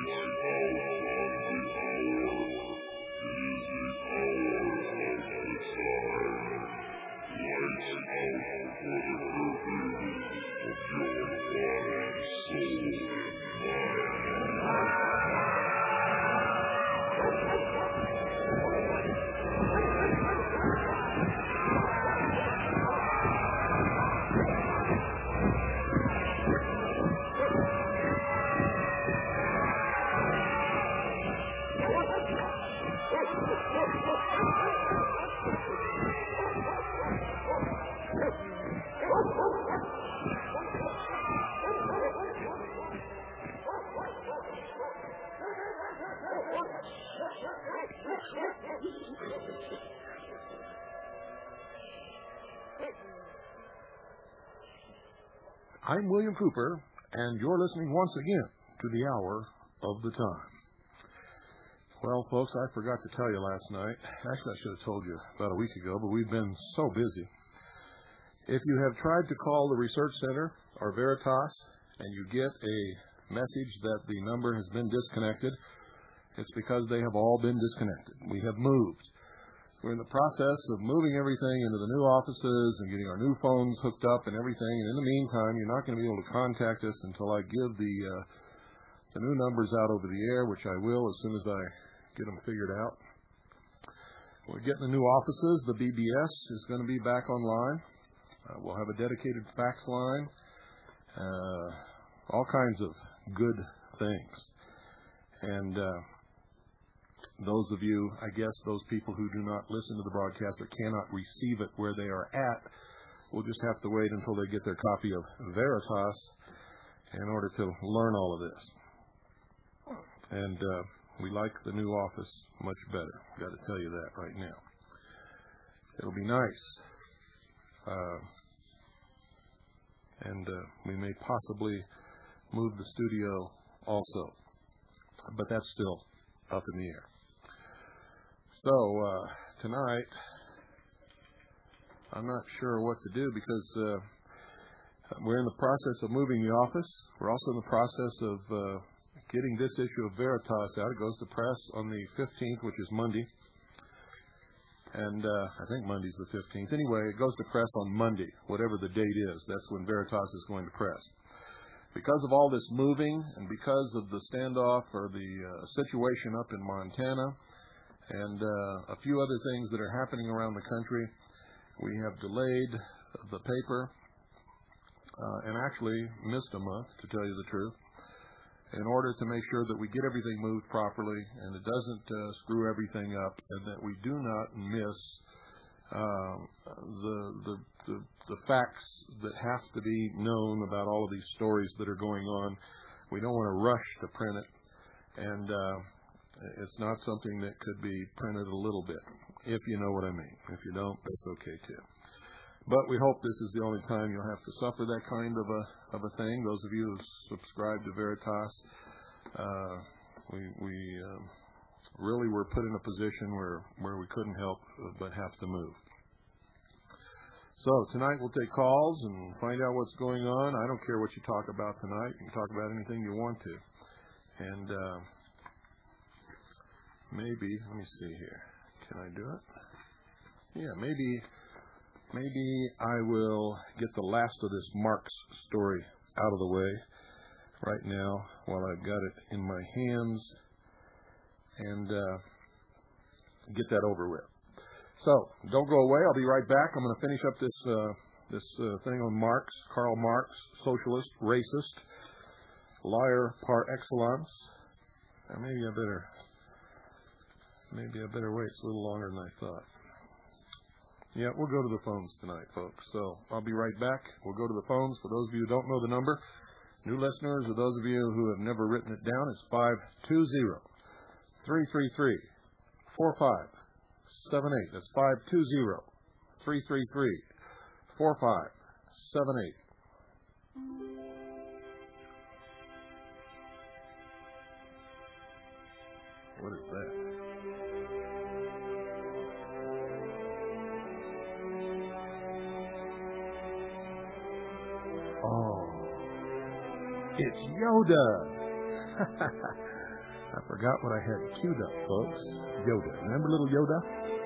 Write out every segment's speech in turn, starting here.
I'm William Cooper, and you're listening once again to the Hour of the Time. Well, folks, I forgot to tell you last night. Actually, I should have told you about a week ago, but we've been so busy. If you have tried to call the Research Center or Veritas and you get a message that the number has been disconnected, it's because they have all been disconnected. We have moved. We're in the process of moving everything into the new offices and getting our new phones hooked up and everything. And in the meantime, you're not going to be able to contact us until I give the new numbers out over the air, which I will as soon as I get them figured out. We're getting the new offices. The BBS is going to be back online. We'll have a dedicated fax line. All kinds of good things. And those of you, I guess, those people who do not listen to the broadcast or cannot receive it where they are at, will just have to wait until they get their copy of Veritas in order to learn all of this. And we like the new office much better. Got to tell you that right now. It'll be nice. And we may possibly move the studio also. But that's still up in the air. So, tonight, I'm not sure what to do because we're in the process of moving the office. We're also in the process of getting this issue of Veritas out. It goes to press on the 15th, which is Monday. And I think Monday's the 15th. Anyway, it goes to press on Monday, whatever the date is. That's when Veritas is going to press. Because of all this moving and because of the standoff or the situation up in Montana and a few other things that are happening around the country, we have delayed the paper and actually missed a month, to tell you the truth, in order to make sure that we get everything moved properly and it doesn't screw everything up and that we do not miss the facts that have to be known about all of these stories that are going on. We don't want to rush to print it, and it's not something that could be printed a little bit, if you know what I mean. If you don't, that's okay too. But we hope this is the only time you'll have to suffer that kind of a thing. Those of you who subscribe to Veritas, we really were put in a position where we couldn't help but have to move. So tonight we'll take calls and find out what's going on. I don't care what you talk about tonight. You can talk about anything you want to. And maybe, let me see here. Can I do it? Yeah, maybe I will get the last of this Marks story out of the way right now while I've got it in my hands and get that over with. So, don't go away. I'll be right back. I'm going to finish up this thing on Marx, Karl Marx, socialist, racist, liar par excellence. Maybe I better wait. It's a little longer than I thought. Yeah, we'll go to the phones tonight, folks. So, I'll be right back. We'll go to the phones. For those of you who don't know the number, new listeners, or those of you who have never written it down, it's 520-333-4578. That's 520-333-4578. What is that? Oh, it's Yoda. I forgot what I had queued up, folks. Yoda. Remember little Yoda?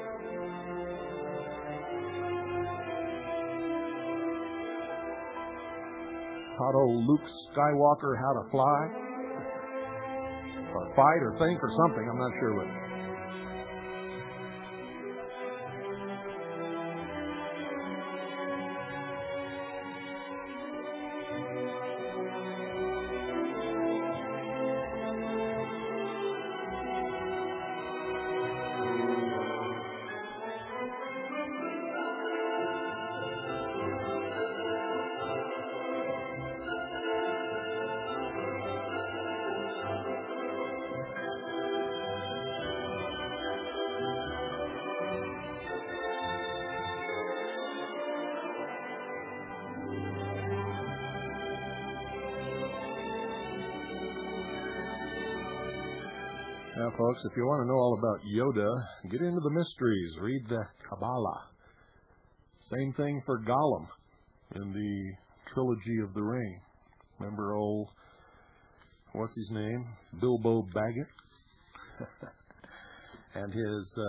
Taught old Luke Skywalker how to fly, or fight, or think, or something. I'm not sure what. Now, folks, if you want to know all about Yoda, get into the mysteries. Read the Kabbalah. Same thing for Gollum in the trilogy of the Ring. Remember old, what's his name? Bilbo Baggett? And his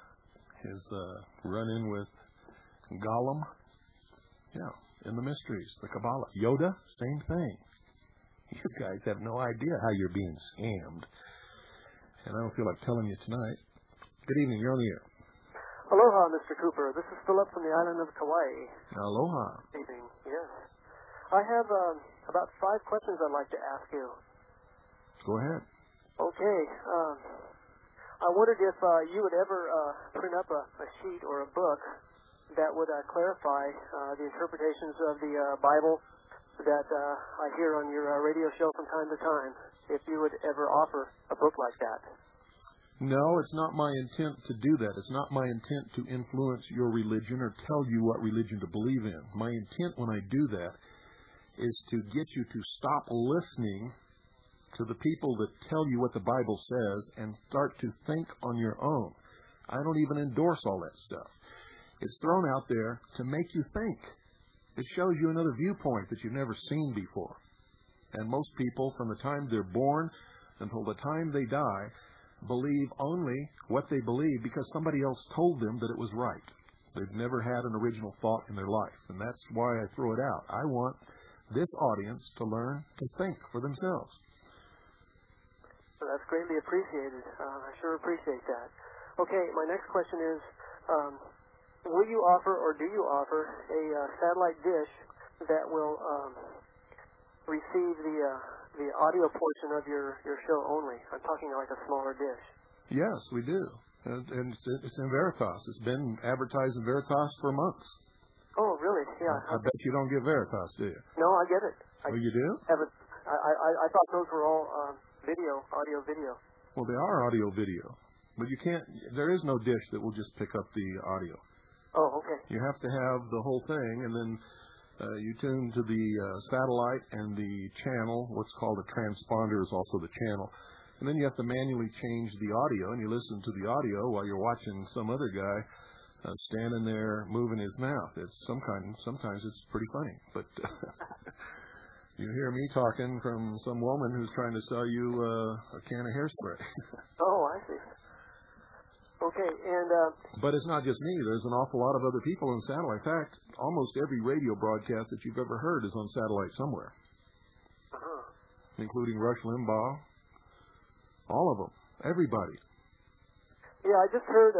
run-in with Gollum? Yeah, in the mysteries, the Kabbalah. Yoda, same thing. You guys have no idea how you're being scammed. And I don't feel like telling you tonight. Good evening. You're on the air. Aloha, Mr. Cooper. This is Philip from the island of Kauai. Aloha. Good evening. Yes. I have about 5 questions I'd like to ask you. Go ahead. Okay. I wondered if you would ever print up a sheet or a book that would clarify the interpretations of the Bible that I hear on your radio show from time to time. If you would ever offer a book like that. No, it's not my intent to do that. It's not my intent to influence your religion or tell you what religion to believe in. My intent when I do that is to get you to stop listening to the people that tell you what the Bible says and start to think on your own. I don't even endorse all that stuff. It's thrown out there to make you think. It shows you another viewpoint that you've never seen before. And most people, from the time they're born until the time they die, believe only what they believe because somebody else told them that it was right. They've never had an original thought in their life, and that's why I throw it out. I want this audience to learn to think for themselves. Well, that's greatly appreciated. I sure appreciate that. Okay, my next question is, will you offer or do you offer a satellite dish that will receive the audio portion of your show only? I'm talking like a smaller dish. Yes, we do. And it's in Veritas. It's been advertised in Veritas for months. Oh, really? Yeah. I bet you don't get Veritas, do you? No, I get it. Oh, you do? I thought those were all audio video. Well, they are audio video. But you can't, there is no dish that will just pick up the audio. Oh, okay. You have to have the whole thing, and then you tune to the satellite and the channel. What's called a transponder is also the channel. And then you have to manually change the audio, and you listen to the audio while you're watching some other guy standing there moving his mouth. Sometimes it's pretty funny. But you hear me talking from some woman who's trying to sell you a can of hairspray. Oh, I see. Okay, and... But it's not just me. There's an awful lot of other people on satellite. In fact, almost every radio broadcast that you've ever heard is on satellite somewhere. Uh-huh. Including Rush Limbaugh. All of them. Everybody. Yeah, I just heard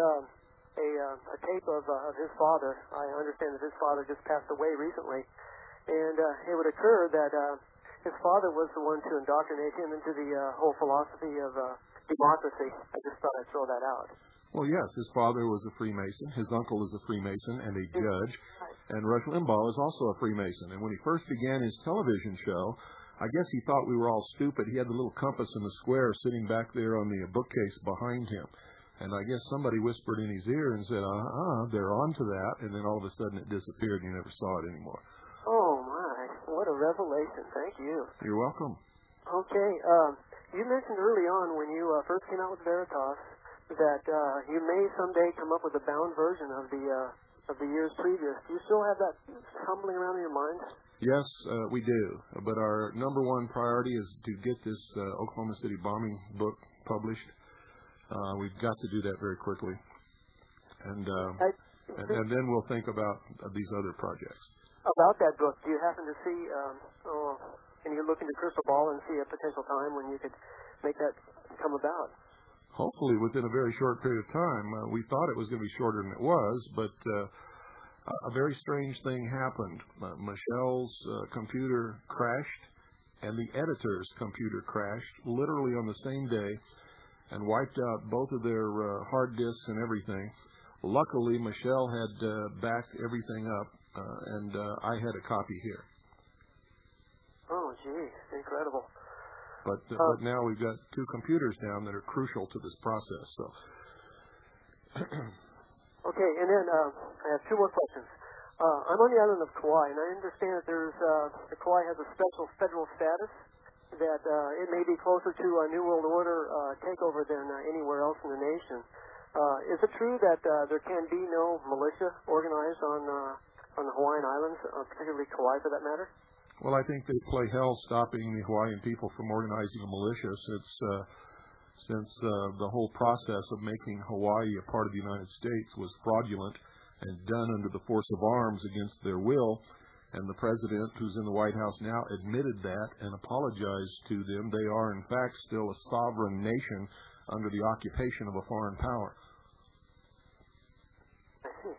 a tape of his father. I understand that his father just passed away recently. And it would occur that his father was the one to indoctrinate him into the whole philosophy of democracy. I just thought I'd throw that out. Well, yes, his father was a Freemason. His uncle is a Freemason and a judge. And Rush Limbaugh is also a Freemason. And when he first began his television show, I guess he thought we were all stupid. He had the little compass in the square sitting back there on the bookcase behind him. And I guess somebody whispered in his ear and said, they're on to that. And then all of a sudden it disappeared and you never saw it anymore. Oh, my. What a revelation. Thank you. You're welcome. Okay. You mentioned early on when you first came out with Veritas that you may someday come up with a bound version of the years previous. Do you still have that tumbling around in your mind? Yes, we do. But our number one priority is to get this Oklahoma City bombing book published. We've got to do that very quickly. And then we'll think about these other projects. About that book, do you happen to see, can you look into crystal ball and see a potential time when you could make that come about? Hopefully within a very short period of time. We thought it was going to be shorter than it was, but a very strange thing happened. Michelle's computer crashed, and the editor's computer crashed literally on the same day and wiped out both of their hard disks and everything. Luckily, Michelle had backed everything up, and I had a copy here. Oh, gee, incredible. But now we've got 2 computers down that are crucial to this process. So. Okay, and then I have 2 more questions. I'm on the island of Kauai, and I understand that Kauai has a special federal status, that it may be closer to a New World Order takeover than anywhere else in the nation. Is it true that there can be no militia organized on the Hawaiian Islands, particularly Kauai for that matter? Well, I think they play hell stopping the Hawaiian people from organizing a militia since the whole process of making Hawaii a part of the United States was fraudulent and done under the force of arms against their will. And the president, who's in the White House now, admitted that and apologized to them. They are, in fact, still a sovereign nation under the occupation of a foreign power. I see.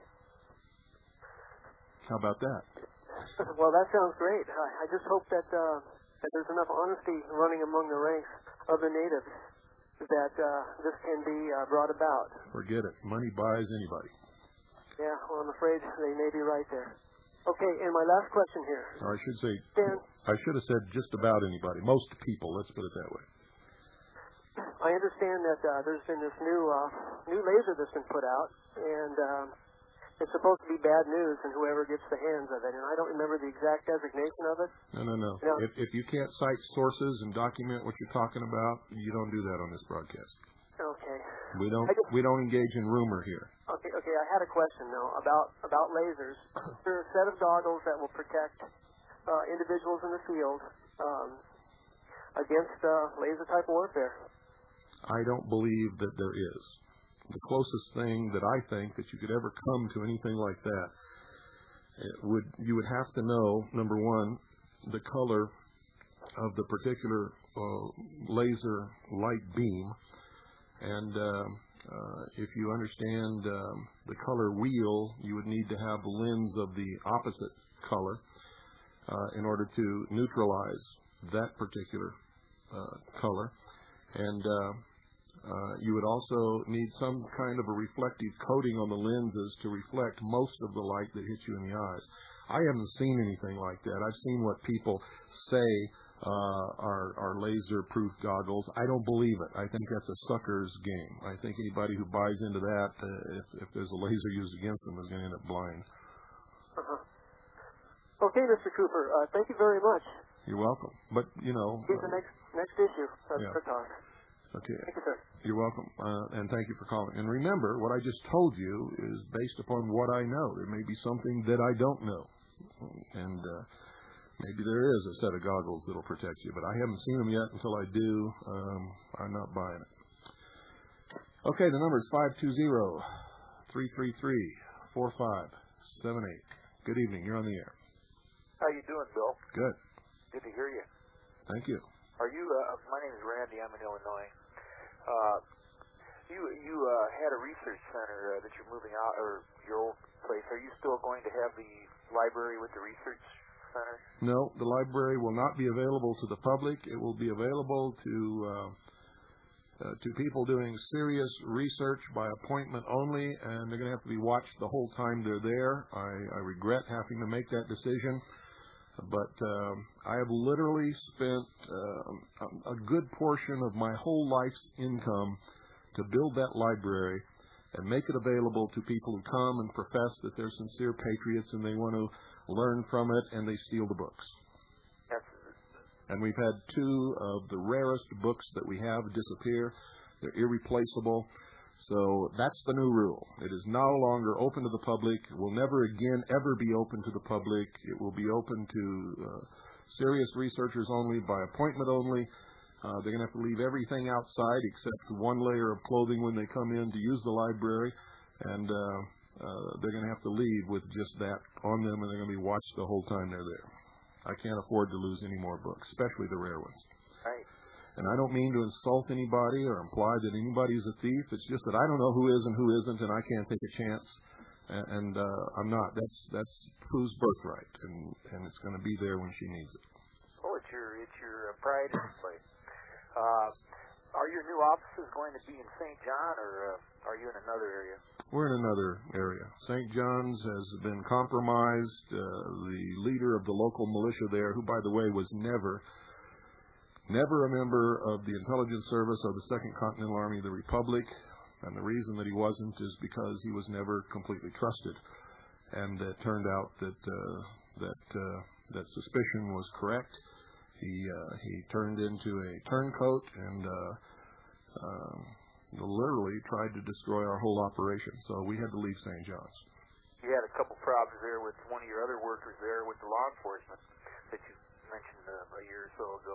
How about that? Well, that sounds great. I just hope that there's enough honesty running among the ranks of the natives that this can be brought about. Forget it. Money buys anybody. Yeah, well, I'm afraid they may be right there. Okay, and my last question here. Or I should say, Dan, I should have said just about anybody. Most people, let's put it that way. I understand that there's been this new laser that's been put out, and it's supposed to be bad news and whoever gets the hands of it. And I don't remember the exact designation of it. No. You know, if you can't cite sources and document what you're talking about, you don't do that on this broadcast. Okay. We don't engage in rumor here. Okay. I had a question though about lasers. There are a set of goggles that will protect individuals in the field against laser type warfare. I don't believe that there is. The closest thing that I think that you could ever come to anything like that you would have to know, number one, the color of the particular laser light beam, and if you understand the color wheel, you would need to have the lens of the opposite color in order to neutralize that particular color, and you would also need some kind of a reflective coating on the lenses to reflect most of the light that hits you in the eyes. I haven't seen anything like that. I've seen what people say are laser-proof goggles. I don't believe it. I think that's a sucker's game. I think anybody who buys into that, if there's a laser used against them, is going to end up blind. Okay, Mr. Cooper. Thank you very much. You're welcome. But, you know... Here's the next issue of the talk. Okay. Thank you, sir. You're welcome, and thank you for calling. And remember, what I just told you is based upon what I know. There may be something that I don't know, and maybe there is a set of goggles that will protect you, but I haven't seen them yet. Until I do, I'm not buying it. Okay, the number is 520-333-4578. Good evening. You're on the air. How you doing, Bill? Good. Good to hear you. Thank you. Are you? My name is Randy. I'm in Illinois. You had a research center that you're moving out, or your old place. Are you still going to have the library with the research center? No, the library will not be available to the public. It will be available to people doing serious research by appointment only, and they're going to have to be watched the whole time they're there. I regret having to make that decision. But I have literally spent a good portion of my whole life's income to build that library and make it available to people who come and profess that they're sincere patriots and they want to learn from it, and they steal the books. And we've had 2 of the rarest books that we have disappear. They're irreplaceable. So that's the new rule. It is no longer open to the public. It will never again ever be open to the public. It will be open to serious researchers only, by appointment only. They're going to have to leave everything outside except one layer of clothing when they come in to use the library, and they're going to have to leave with just that on them, and they're going to be watched the whole time they're there. I can't afford to lose any more books, especially the rare ones. Right. And I don't mean to insult anybody or imply that anybody's a thief. It's just that I don't know who is and who isn't, and I can't take a chance. And I'm not. That's Pooh's birthright, and it's going to be there when she needs it. Oh, it's your pride in the place. Are your new offices going to be in St. John, or are you in another area? We're in another area. St. John's has been compromised. The leader of the local militia there, who, by the way, was never a member of the intelligence service of the Second Continental Army of the Republic, and the reason that he wasn't is because he was never completely trusted. And it turned out that suspicion was correct. He turned into a turncoat and literally tried to destroy our whole operation. So we had to leave St. John's. You had a couple problems there with one of your other workers there with the law enforcement that you mentioned a year or so ago.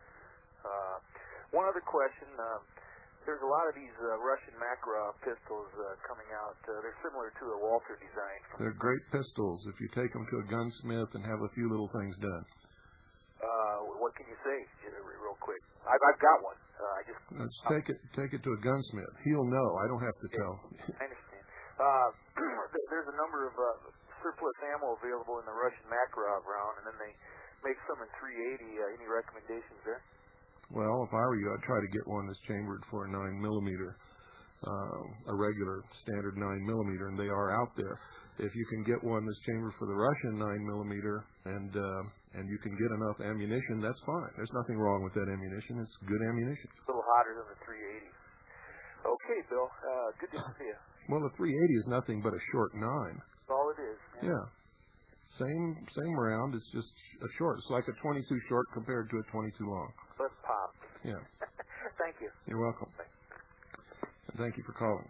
One other question. There's a lot of these Russian Makarov pistols coming out. They're similar to a Walther design. They're great pistols if you take them to a gunsmith and have a few little things done. What can you say, real quick? I've got one. Let's take it to a gunsmith. He'll know. I don't have to tell. I understand. There's a number of surplus ammo available in the Russian Makarov round, and then they make some in .380. Any recommendations there? Well, if I were you, I'd try to get one that's chambered for a 9mm, a regular standard 9mm, and they are out there. If you can get one that's chambered for the Russian 9mm and you can get enough ammunition, that's fine. There's nothing wrong with that ammunition. It's good ammunition. A little hotter than the .380. Okay, Bill. Good to see you. Well, the .380 is nothing but a short 9. That's all it is. Yeah. Same round. It's just a short. It's like a 22 short compared to a 22 long. Let's pop. Yeah. Thank you. You're welcome. And thank you for calling.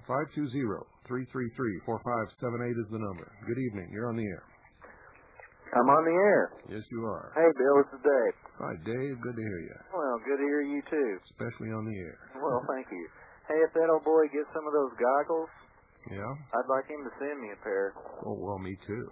520-333-4578 is the number. Good evening. You're on the air. I'm on the air. Yes, you are. Hey, Bill, this is Dave. Hi, Dave. Good to hear you. Well, good to hear you, too. Especially on the air. Well, thank you. Hey, if that old boy gets some of those goggles, yeah, I'd like him to send me a pair. Oh, well, me too.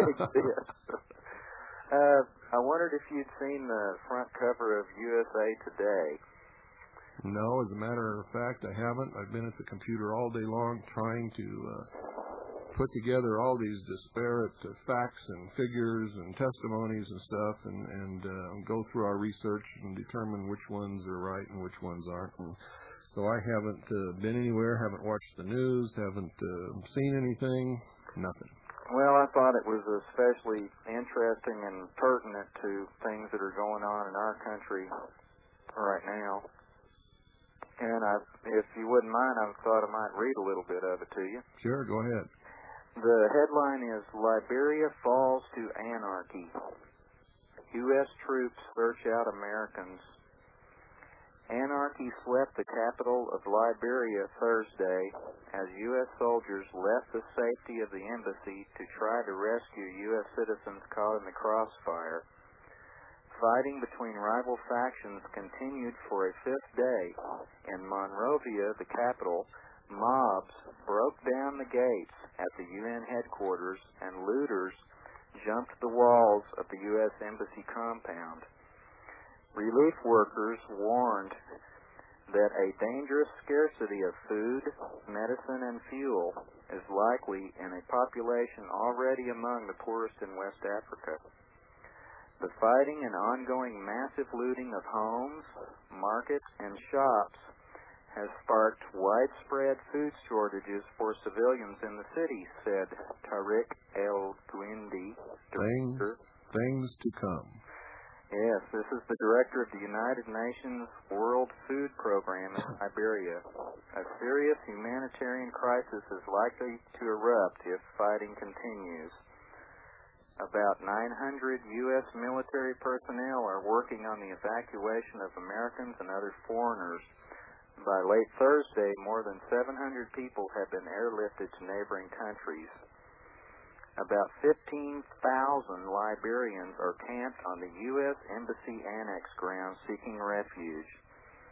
I wondered if you'd seen the front cover of USA Today. No, as a matter of fact, I haven't. I've been at the computer all day long trying to put together all these disparate facts and figures and testimonies and stuff and go through our research and determine which ones are right and which ones aren't. And so I haven't been anywhere, haven't watched the news, haven't seen anything, nothing. Well, I thought it was especially interesting and pertinent to things that are going on in our country right now. And if you wouldn't mind, I thought I might read a little bit of it to you. Sure, go ahead. The headline is, Liberia Falls to Anarchy. U.S. Troops Search Out Americans. Anarchy swept the capital of Liberia Thursday as U.S. soldiers left the safety of the embassy to try to rescue U.S. citizens caught in the crossfire. Fighting between rival factions continued for a fifth day. In Monrovia, the capital, mobs broke down the gates at the UN headquarters and looters jumped the walls of the U.S. Embassy compound. Relief workers warned that a dangerous scarcity of food, medicine, and fuel is likely in a population already among the poorest in West Africa. The fighting and ongoing massive looting of homes, markets, and shops has sparked widespread food shortages for civilians in the city, said Tariq El-Gwindi, director. Things to come. Yes, this is the director of the United Nations World Food Program in Liberia. A serious humanitarian crisis is likely to erupt if fighting continues. About 900 U.S. military personnel are working on the evacuation of Americans and other foreigners. By late Thursday, more than 700 people have been airlifted to neighboring countries. About 15,000 Liberians are camped on the U.S. Embassy Annex grounds seeking refuge.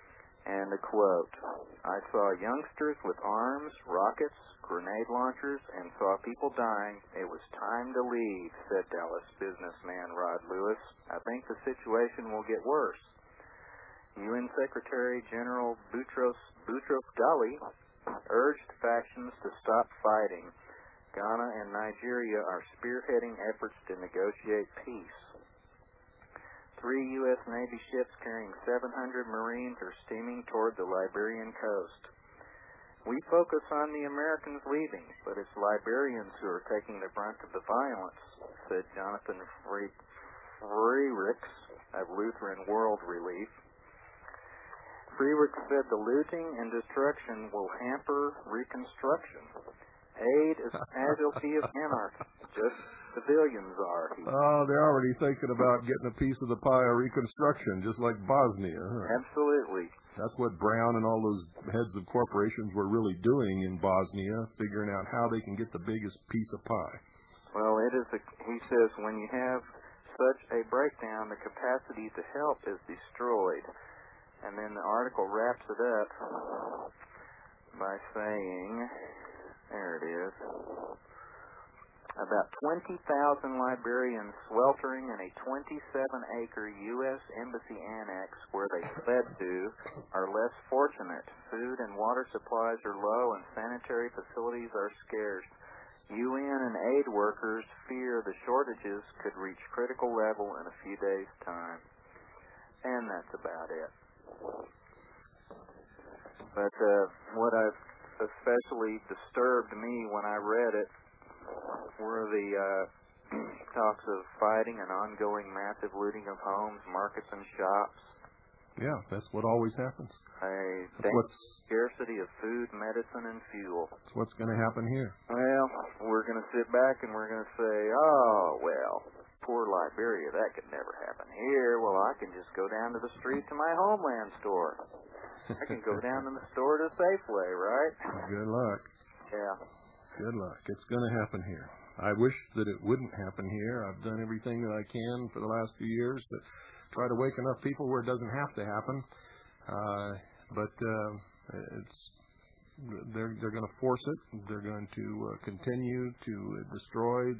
And a quote, I saw youngsters with arms, rockets, grenade launchers, and saw people dying. It was time to leave, said Dallas businessman Rod Lewis. I think the situation will get worse. UN Secretary General Boutros Ghali urged factions to stop fighting. Ghana and Nigeria are spearheading efforts to negotiate peace. 3 U.S. Navy ships carrying 700 Marines are steaming toward the Liberian coast. We focus on the Americans leaving, but it's Liberians who are taking the brunt of the violence, said Jonathan Freiricks of Lutheran World Relief. Freiricks said the looting and destruction will hamper reconstruction. Aid is a casualty of anarchy. Just civilians are. They're already thinking about getting a piece of the pie of reconstruction, just like Bosnia. Huh? Absolutely. That's what Brown and all those heads of corporations were really doing in Bosnia, figuring out how they can get the biggest piece of pie. Well, he says, when you have such a breakdown, the capacity to help is destroyed. And then the article wraps it up by saying, there it is, about 20,000 Liberians sweltering in a 27-acre U.S. Embassy annex where they fled to are less fortunate. Food and water supplies are low and sanitary facilities are scarce. UN and aid workers fear the shortages could reach critical level in a few days' time. And that's about it. But what especially disturbed me when I read it were the talks of fighting and ongoing massive looting of homes, markets, and shops. Yeah, that's what always happens. Scarcity of food, medicine, and fuel. That's what's going to happen here. Well, we're going to sit back and we're going to say, oh, well, poor Liberia, that could never happen here. Well, I can just go down to the street to my Homeland store. I can go down to the store to Safeway, right? Good luck. Yeah. Good luck. It's going to happen here. I wish that it wouldn't happen here. I've done everything that I can for the last few years to try to wake enough people where it doesn't have to happen. But they're going to force it. They're going to continue to destroy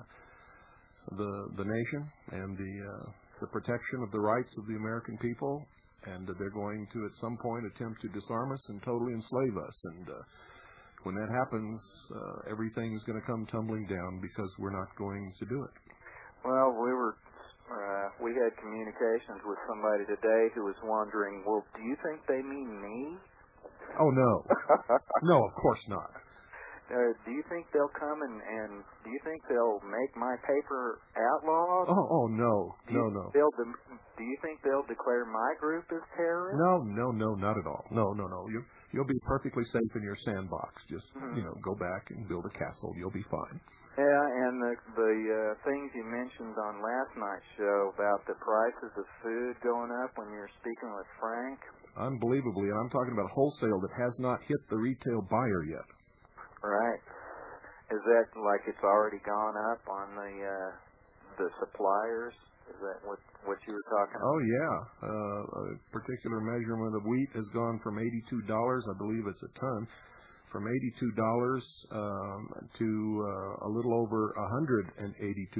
the nation and the protection of the rights of the American people. And they're going to, at some point, attempt to disarm us and totally enslave us. And when that happens, everything is going to come tumbling down because we're not going to do it. Well, we had communications with somebody today who was wondering, well, do you think they mean me? Oh, no. No, of course not. Do you think they'll come and do you think they'll make my paper outlawed? Oh, no. No. Do you think they'll declare my group as terrorist? No, not at all. No. You'll be perfectly safe in your sandbox. Just, go back and build a castle. You'll be fine. Yeah, and the things you mentioned on last night's show about the prices of food going up when you were speaking with Frank. Unbelievably, and I'm talking about wholesale that has not hit the retail buyer yet. Right. Is that like it's already gone up on the suppliers? Is that what you were talking about? Oh, yeah. A particular measurement of wheat has gone from $82, I believe it's a ton, from $82 to a little over $182.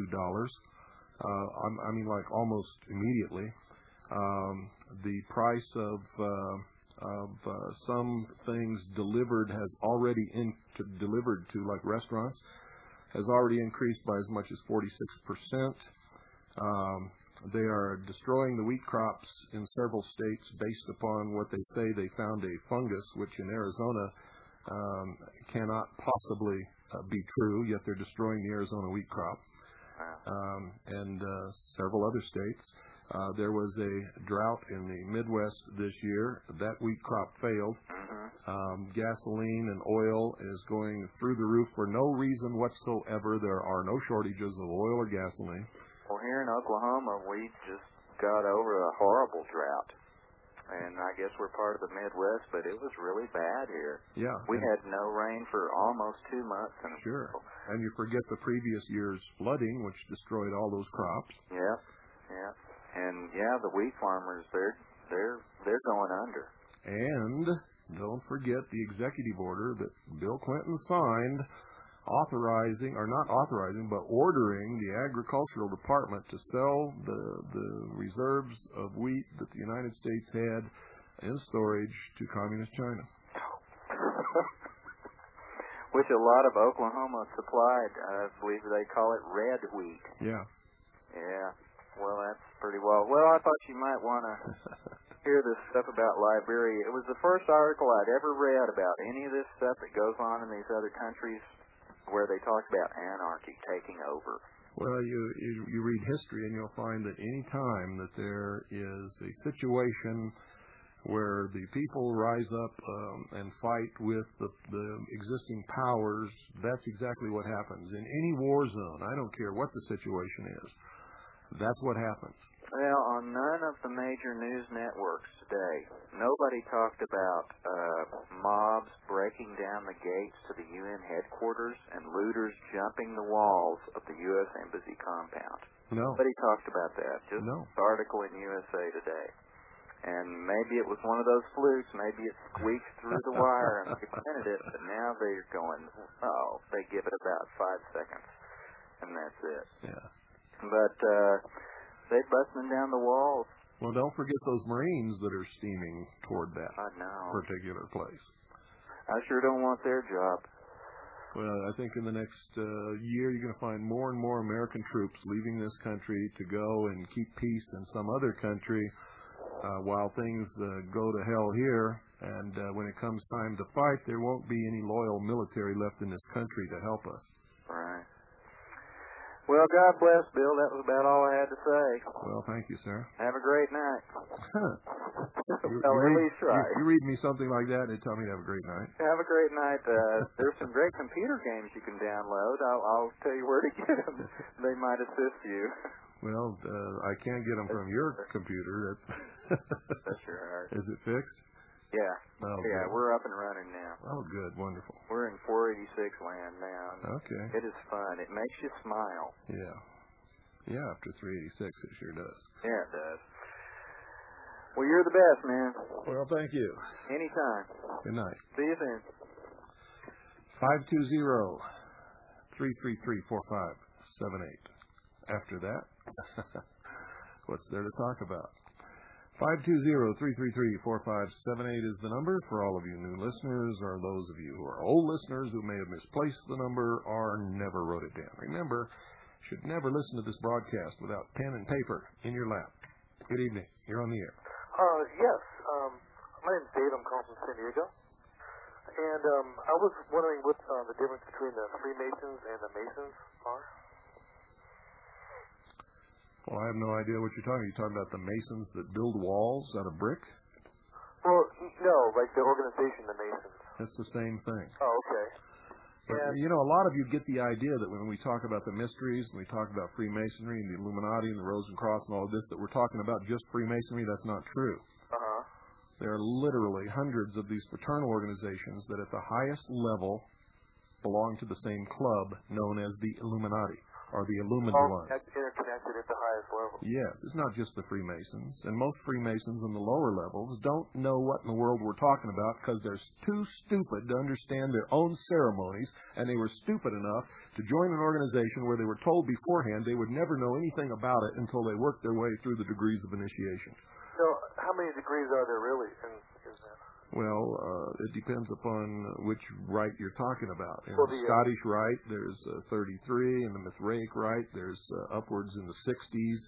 I mean, like almost immediately. The price of some things delivered has already delivered to like restaurants has already increased by as much as 46%. They are destroying the wheat crops in several states based upon what they say they found a fungus, which in Arizona cannot possibly be true, yet they're destroying the Arizona wheat crop. And several other states. There was a drought in the Midwest this year. That wheat crop failed. Gasoline and oil is going through the roof for no reason whatsoever. There are no shortages of oil or gasoline. Well, here in Oklahoma, we just got over a horrible drought. And I guess we're part of the Midwest, but it was really bad here. Yeah. We had no rain for almost 2 months. Sure. And you forget the previous year's flooding, which destroyed all those crops. Yeah. And the wheat farmers, they're going under. And don't forget the executive order that Bill Clinton signed authorizing, or not authorizing, but ordering the Agricultural Department to sell the reserves of wheat that the United States had in storage to Communist China. Which a lot of Oklahoma supplied. I believe they call it red wheat. Yeah. Yeah. Well, that's pretty well. Well, I thought you might want to hear this stuff about Liberia. It was the first article I'd ever read about any of this stuff that goes on in these other countries where they talk about anarchy taking over. Well, you read history and you'll find that any time that there is a situation where the people rise up and fight with the existing powers, that's exactly what happens. In any war zone, I don't care what the situation is, that's what happens. Well, on none of the major news networks today, nobody talked about mobs breaking down the gates to the UN headquarters and looters jumping the walls of the U.S. Embassy compound. No. Nobody talked about that. Just no. this article in USA Today. And maybe it was one of those flukes. Maybe it squeaked through the wire and they printed it, but now they're going, they give it about 5 seconds, and that's it. Yeah. But they're busting down the walls. Well, don't forget those Marines that are steaming toward that particular place. I sure don't want their job. Well, I think in the next year you're going to find more and more American troops leaving this country to go and keep peace in some other country while things go to hell here. And when it comes time to fight, there won't be any loyal military left in this country to help us. Right. Well, God bless, Bill. That was about all I had to say. Well, thank you, sir. Have a great night. At least try. You read me something like that and tell me to have a great night. Have a great night. There's some great computer games you can download. I'll tell you where to get them. They might assist you. Well, I can't get them from your computer. That's your heart. Is it fixed? Yeah. Oh, yeah, good. We're up and running now. Oh, good. Wonderful. We're in 486 land now. Okay. It is fun. It makes you smile. Yeah. Yeah, after 386, it sure does. Yeah, it does. Well, you're the best, man. Well, thank you. Anytime. Good night. See you soon. 520-333-4578. After that, what's there to talk about? 520-333-4578 is the number for all of you new listeners, or those of you who are old listeners who may have misplaced the number or never wrote it down. Remember, you should never listen to this broadcast without pen and paper in your lap. Good evening. You're on the air. Yes. My name's Dave. I'm calling from San Diego. And I was wondering what the difference between the Freemasons and the Masons are. Well, I have no idea what you're talking about. You're talking about the Masons that build walls out of brick? Well, no, like the organization, the Masons. It's the same thing. Oh, okay. But, you know, a lot of you get the idea that when we talk about the mysteries, and we talk about Freemasonry and the Illuminati and the Rosencross and all of this, that we're talking about just Freemasonry. That's not true. Uh-huh. There are literally hundreds of these fraternal organizations that at the highest level belong to the same club known as the Illuminati, or the Illumined ones. That's interconnected at the highest level. Yes, it's not just the Freemasons. And most Freemasons in the lower levels don't know what in the world we're talking about because they're too stupid to understand their own ceremonies, and they were stupid enough to join an organization where they were told beforehand they would never know anything about it until they worked their way through the degrees of initiation. So how many degrees are there really in that? Well, it depends upon which rite you're talking about. In Well, the Scottish rite, there's 33. In the Mithraic rite, there's upwards in the 60s.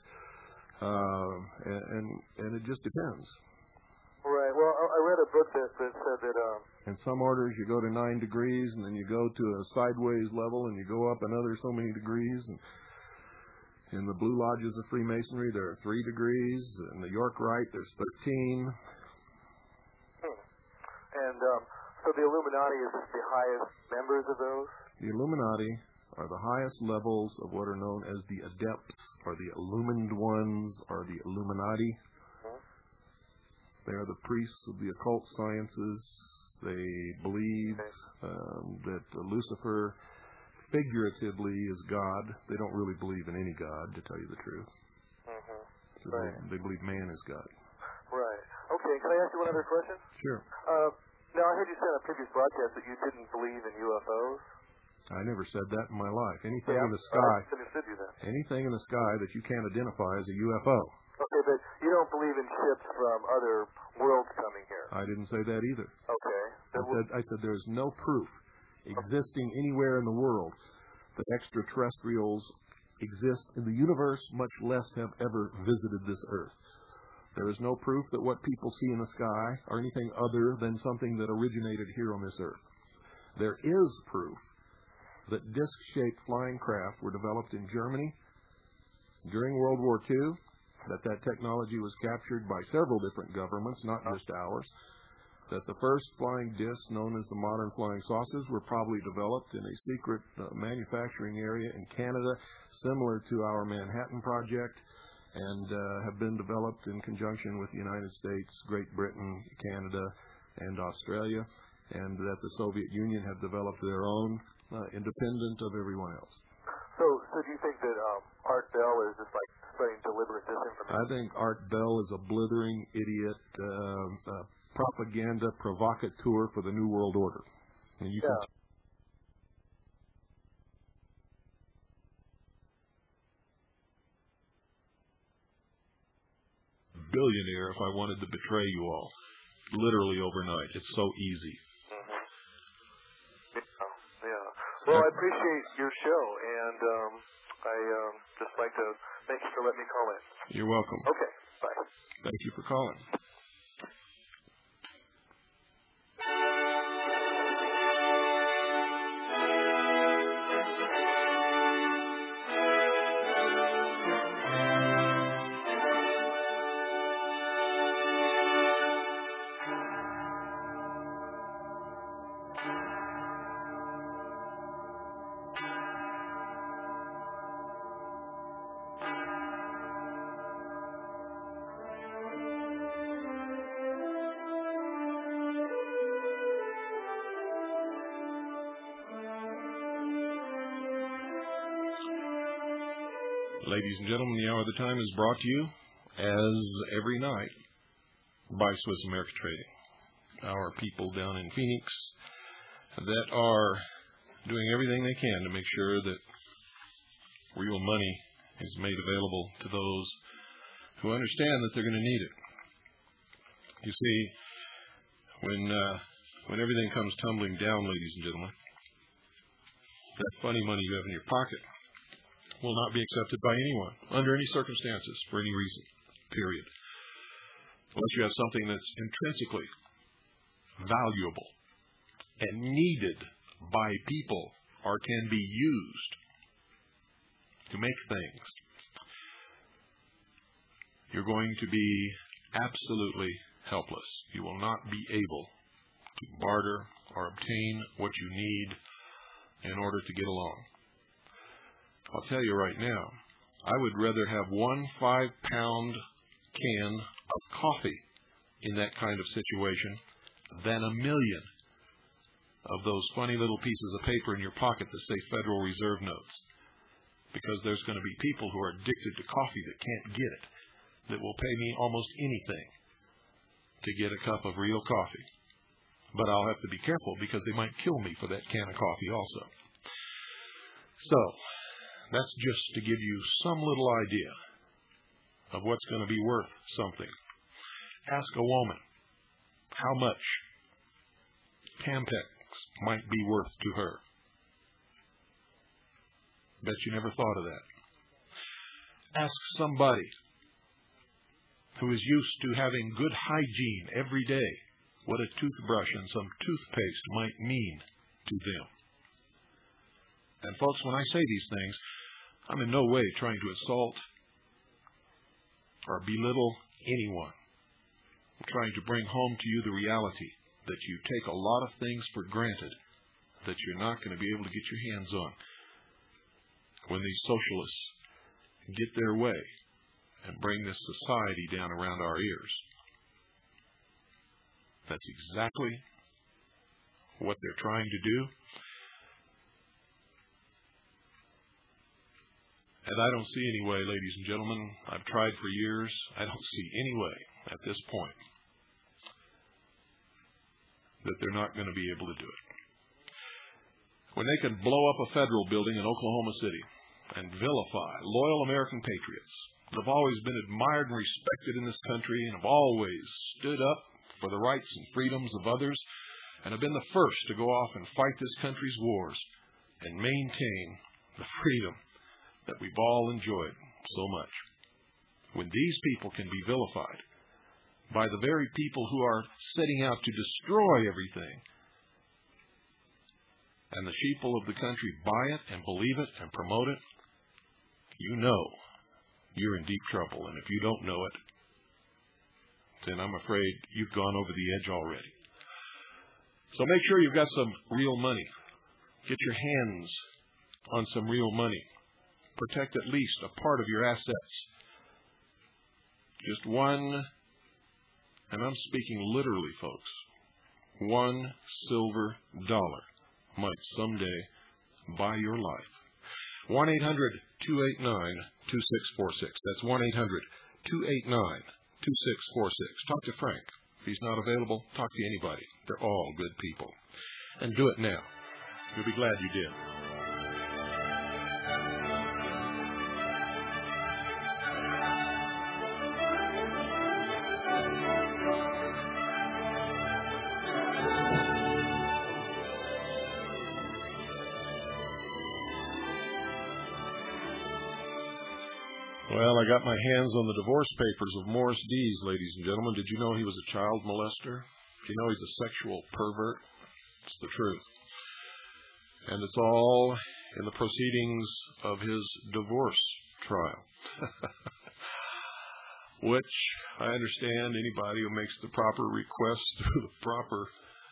And it just depends. Right. Well, I read a book that said that... In some orders, you go to 9 degrees, and then you go to a sideways level, and you go up another so many degrees. And in the Blue Lodges of Freemasonry, there are 3 degrees. In the York Rite, there's 13. And so the Illuminati is the highest members of those? The Illuminati are the highest levels of what are known as the Adepts, or the Illumined Ones, or the Illuminati. Mm-hmm. They are the priests of the occult sciences. They believe that Lucifer figuratively is God. They don't really believe in any God, to tell you the truth. Mm-hmm. So right. they believe man is God. Right. Okay. Okay, can I ask you one other question? Sure. Now, I heard you say on a previous broadcast that you didn't believe in UFOs. I never said that in my life. Anything Yeah, in the sky, I understood you then. anything in the sky that you can't identify as a UFO. Okay, but you don't believe in ships from other worlds coming here. I didn't say that either. Okay. I said there is no proof existing anywhere in the world that extraterrestrials exist in the universe, much less have ever visited this earth. There is no proof that what people see in the sky are anything other than something that originated here on this earth. There is proof that disc-shaped flying craft were developed in Germany during World War II, that technology was captured by several different governments, not just ours, that the first flying discs, known as the modern flying saucers, were probably developed in a secret manufacturing area in Canada, similar to our Manhattan Project, and have been developed in conjunction with the United States, Great Britain, Canada, and Australia, and that the Soviet Union have developed their own, independent of everyone else. So do you think that Art Bell is just like spreading deliberate disinformation? I think Art Bell is a blithering idiot, propaganda provocateur for the New World Order. And you can billionaire if I wanted to betray you all, literally overnight. It's so easy. Yeah. Well, I appreciate your show, and I just like to thank you for letting me call in. You're welcome. Okay. Bye. Thank you for calling. Ladies and gentlemen, the Hour of the Time is brought to you, as every night, by Swiss America Trading. Our people down in Phoenix that are doing everything they can to make sure that real money is made available to those who understand that they're going to need it. You see, when everything comes tumbling down, ladies and gentlemen, that funny money you have in your pocket will not be accepted by anyone, under any circumstances, for any reason, period. Unless you have something that's intrinsically valuable and needed by people or can be used to make things, you're going to be absolutely helpless. You will not be able to barter or obtain what you need in order to get along. I'll tell you right now, I would rather have 1 5-pound can of coffee in that kind of situation than 1 million of those funny little pieces of paper in your pocket that say Federal Reserve notes. Because there's going to be people who are addicted to coffee that can't get it, that will pay me almost anything to get a cup of real coffee. But I'll have to be careful because they might kill me for that can of coffee also. So, that's just to give you some little idea of what's going to be worth something. Ask a woman how much Tampax might be worth to her. Bet you never thought of that. Ask somebody who is used to having good hygiene every day what a toothbrush and some toothpaste might mean to them. And folks, when I say these things, I'm in no way trying to assault or belittle anyone. I'm trying to bring home to you the reality that you take a lot of things for granted that you're not going to be able to get your hands on when these socialists get their way and bring this society down around our ears. That's exactly what they're trying to do. And I don't see any way, ladies and gentlemen. I've tried for years. I don't see any way at this point that they're not going to be able to do it. When they can blow up a federal building in Oklahoma City and vilify loyal American patriots that have always been admired and respected in this country and have always stood up for the rights and freedoms of others and have been the first to go off and fight this country's wars and maintain the freedom that we've all enjoyed so much. When these people can be vilified by the very people who are setting out to destroy everything, and the sheeple of the country buy it and believe it and promote it, you know you're in deep trouble. And if you don't know it, then I'm afraid you've gone over the edge already. So make sure you've got some real money. Get your hands on some real money. Protect at least a part of your assets. Just one, and I'm speaking literally, folks, $1 silver might someday buy your life. 1-800-289-2646. That's 1-800-289-2646. Talk to Frank. If he's not available, talk to anybody. They're all good people. And do it now. You'll be glad you did. Well, I got my hands on the divorce papers of Morris Dees, ladies and gentlemen. Did you know he was a child molester? Did you know he's a sexual pervert? It's the truth. And it's all in the proceedings of his divorce trial. Which, I understand, anybody who makes the proper request through the proper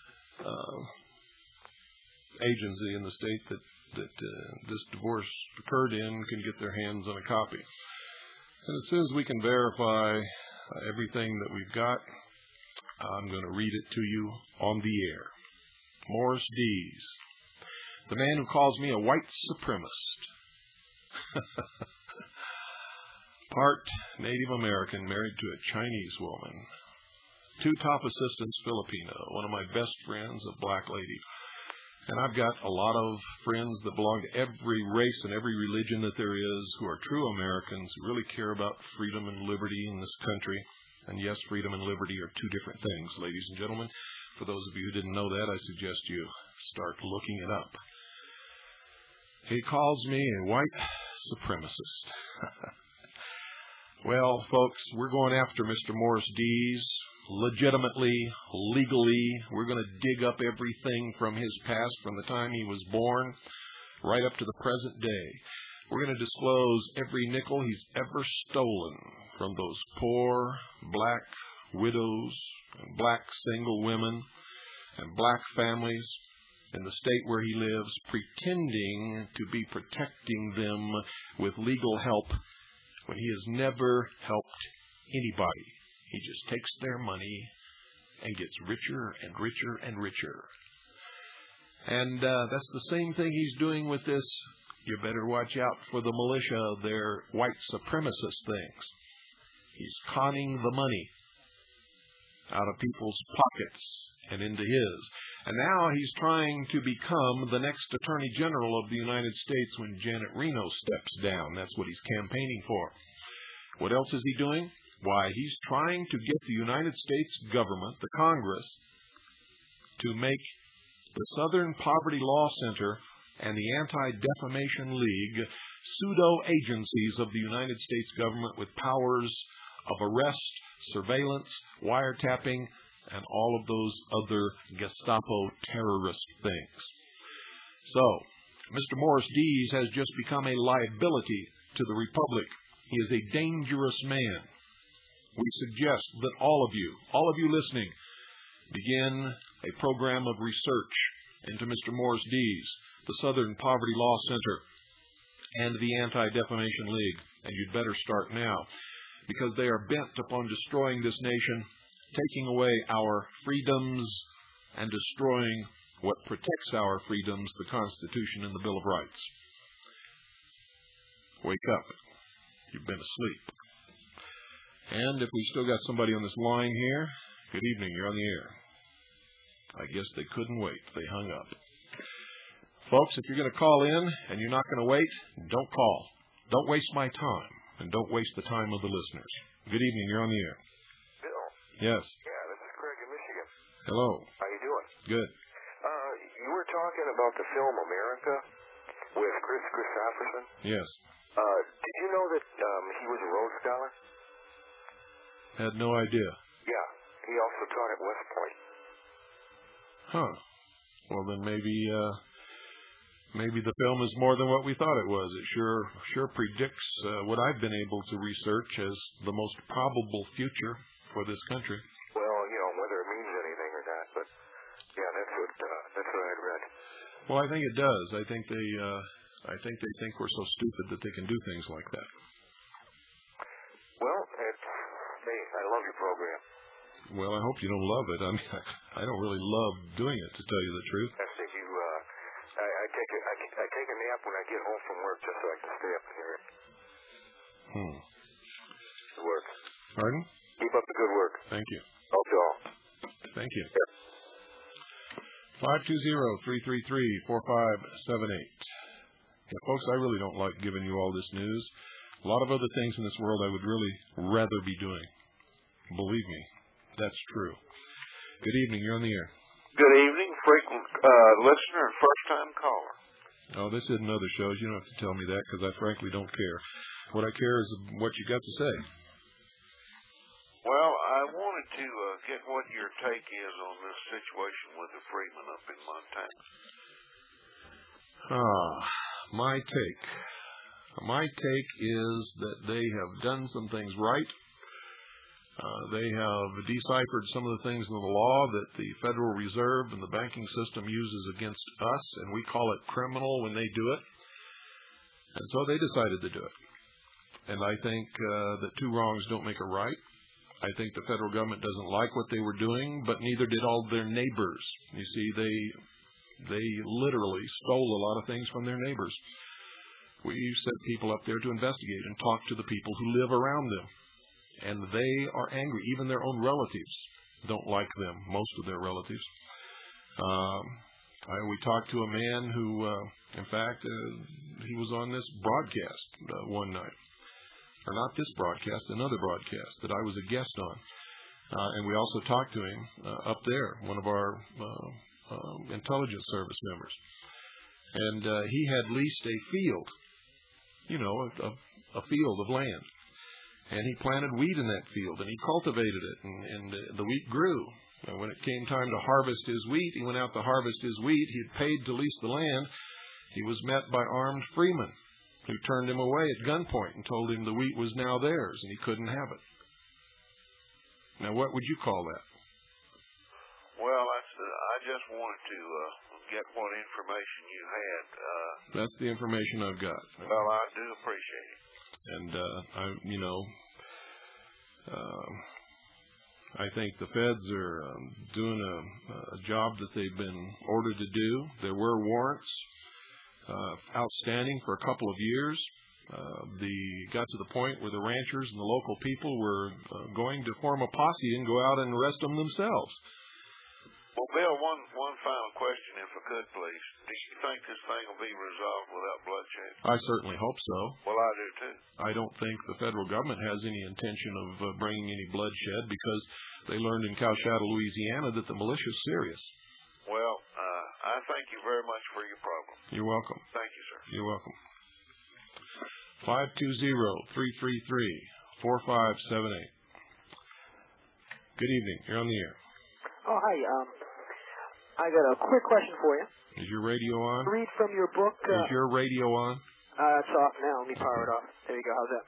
agency in the state that this divorce occurred in can get their hands on a copy. And as soon as we can verify everything that we've got, I'm going to read it to you on the air. Morris Dees, the man who calls me a white supremacist. Part Native American, married to a Chinese woman. 2 top assistants, Filipino. One of my best friends, a black lady. And I've got a lot of friends that belong to every race and every religion that there is, who are true Americans, who really care about freedom and liberty in this country. And yes, freedom and liberty are 2 different things, ladies and gentlemen. For those of you who didn't know that, I suggest you start looking it up. He calls me a white supremacist. Well, folks, we're going after Mr. Morris Dees. Legitimately, legally, we're going to dig up everything from his past, from the time he was born, right up to the present day. We're going to disclose every nickel he's ever stolen from those poor black widows and black single women and black families in the state where he lives, pretending to be protecting them with legal help when he has never helped anybody. He just takes their money and gets richer and richer and richer. And that's the same thing he's doing with this. You better watch out for the militia, their white supremacist things. He's conning the money out of people's pockets and into his. And now he's trying to become the next Attorney General of the United States when Janet Reno steps down. That's what he's campaigning for. What else is he doing? Why, he's trying to get the United States government, the Congress, to make the Southern Poverty Law Center and the Anti-Defamation League pseudo-agencies of the United States government with powers of arrest, surveillance, wiretapping, and all of those other Gestapo terrorist things. So, Mr. Morris Dees has just become a liability to the Republic. He is a dangerous man. We suggest that all of you listening, begin a program of research into Mr. Morris Dees, the Southern Poverty Law Center, and the Anti-Defamation League. And you'd better start now, because they are bent upon destroying this nation, taking away our freedoms, and destroying what protects our freedoms, the Constitution and the Bill of Rights. Wake up. You've been asleep. And if we still got somebody on this line here, good evening, you're on the air. I guess they couldn't wait. They hung up. Folks, if you're going to call in and you're not going to wait, don't call. Don't waste my time, and don't waste the time of the listeners. Good evening. You're on the air. Bill? Yes. Yeah, this is Craig in Michigan. Hello. How you doing? Good. You were talking about the film America with Chris Christopherson. Yes. Did you know that he was a Rhodes Scholar? Had no idea. Yeah. He also taught at West Point. Huh. Well, then maybe the film is more than what we thought it was. It sure predicts what I've been able to research as the most probable future for this country. Well, whether it means anything or not, but yeah, that's what I'd read. Well, I think it does. I think they think we're so stupid that they can do things like that. Well, I love your program. Well, I hope you don't love it. I mean, I don't really love doing it, to tell you the truth. I think I take a nap when I get home from work just so I can stay up and hear it. Good work. Pardon? Keep up the good work. Thank you. Help you all. Thank you. Yeah. 520-333-4578. Yeah, folks, I really don't like giving you all this news. A lot of other things in this world I would really rather be doing. Believe me, that's true. Good evening. You're on the air. Good evening. Frequent listener and first-time caller. Oh, this isn't other shows. You don't have to tell me that because I frankly don't care. What I care is what you got to say. Well, I wanted to get what your take is on this situation with the freedmen up in Montana. My take. My take is that they have done some things right. They have deciphered some of the things in the law that the Federal Reserve and the banking system uses against us, and we call it criminal when they do it. And so they decided to do it. And I think that two wrongs don't make a right. I think the federal government doesn't like what they were doing, but neither did all their neighbors. You see, they literally stole a lot of things from their neighbors. We sent people up there to investigate and talk to the people who live around them. And they are angry. Even their own relatives don't like them, most of their relatives. We talked to a man who, in fact, he was on this broadcast one night. Or not this broadcast, another broadcast that I was a guest on. And we also talked to him up there, one of our intelligence service members. And he had leased a field, a field of land. And he planted wheat in that field, and he cultivated it, and the wheat grew. And when it came time to harvest his wheat, he went out to harvest his wheat. He had paid to lease the land. He was met by armed freemen who turned him away at gunpoint and told him the wheat was now theirs, and he couldn't have it. Now, what would you call that? Well, I just wanted to get what information you had. That's the information I've got. Well, I do appreciate it. And, I think the feds are doing a job that they've been ordered to do. There were warrants outstanding for a couple of years. Got to the point where the ranchers and the local people were going to form a posse and go out and arrest them themselves. Well, Bill, one final question, if I could, please. Do you think this thing will be resolved without bloodshed? I certainly hope so. Well, I do, too. I don't think the federal government has any intention of bringing any bloodshed because they learned in Coushatta, Louisiana, that the militia is serious. Well, I thank you very much for your program. You're welcome. Thank you, sir. You're welcome. 520-333-4578. Good evening. You're on the air. Oh, hi. I got a quick question for you. Is your radio on? Read from your book. Is your radio on? It's off now. Let me power it off. There you go. How's that?